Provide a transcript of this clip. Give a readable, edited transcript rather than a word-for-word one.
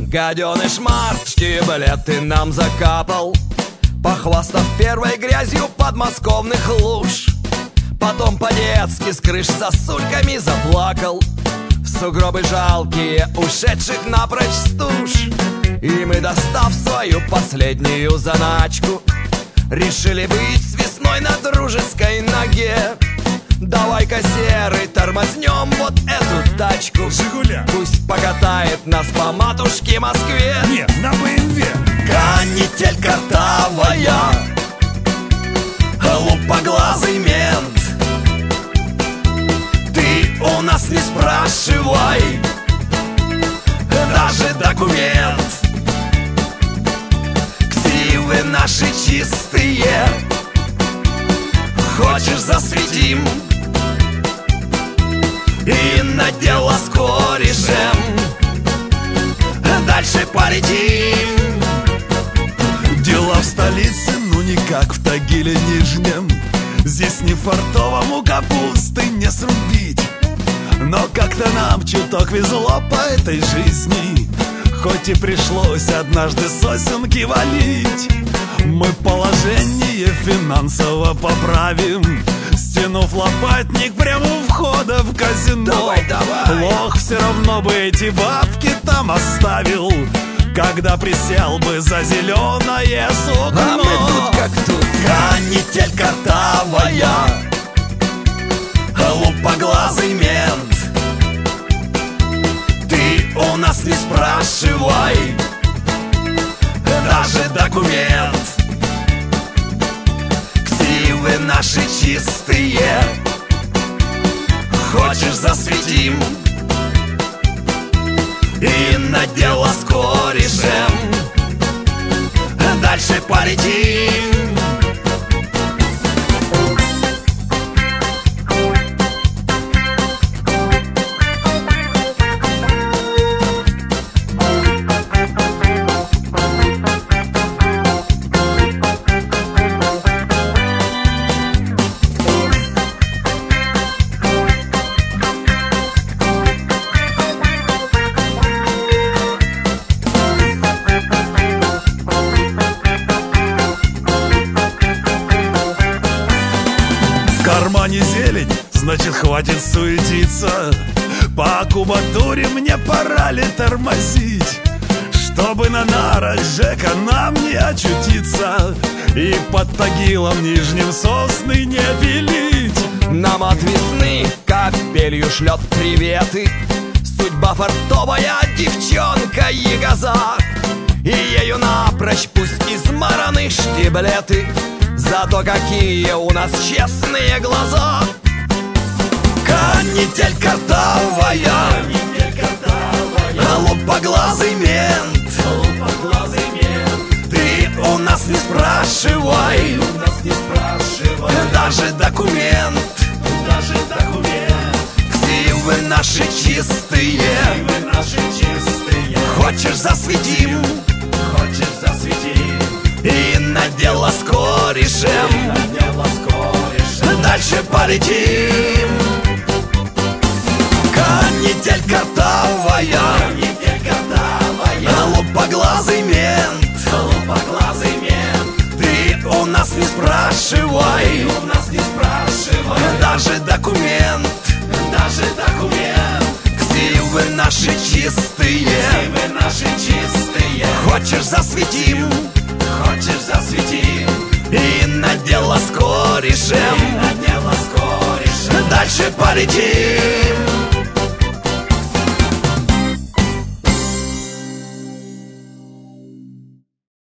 Гаденыш Марк штиблеты нам закапал, похвастав первой грязью подмосковных луж. Потом по-детски с крыш сосульками заплакал в сугробы жалкие ушедших напрочь стуж. И мы, достав свою последнюю заначку, решили быть с весной на дружеской ноге. Давай-ка, серый, тормознем вот эту тачку. «Жигуля». Пусть покатает нас по матушке Москве. Нет, на БМВ. Канитель картавая, лупоглазый мент, ты у нас не спрашивай даже документ. Ксивы наши чистые, хочешь засветим и на дело с корешем дальше полетим. Дела в столице, ну не как в Тагиле Нижнем. Здесь не фартовому капусты не срубить. Но как-то нам чуток везло по этой жизни, хоть и пришлось однажды сосенки валить. Мы положение финансово поправим, стянув лопатник прямо у входа в казино. Давай, давай. Лох все равно бы эти бабки там оставил, когда присел бы за зеленое сукно. А мы тут как тут. Канитель картавая, лупоглазый мент, ты у нас не спрашивай даже документ. Ксивы наши чистые, хочешь засветим и на дело с корешем дальше полетим. В кармане зелень, значит хватит суетиться. По кубатуре мне пора ли тормозить, чтобы на нарах Жека нам не очутиться и под Тагилом Нижним сосны не пилить. Нам от весны капелью шлет приветы судьба фартовая девчонка Ягоза. И ею напрочь пусть измараны штиблеты, зато какие у нас честные глаза. Канитель картавая, лупоглазый мент, ты у нас не спрашивай даже документ. Ксивы наши чистые, хочешь засветим и на дело с корешем дальше полетим. Канитель картавая, лупоглазый мент, ты у нас не спрашивай даже документ. Ксивы наши чистые, хочешь засветим и на дело с корешем дальше полетим.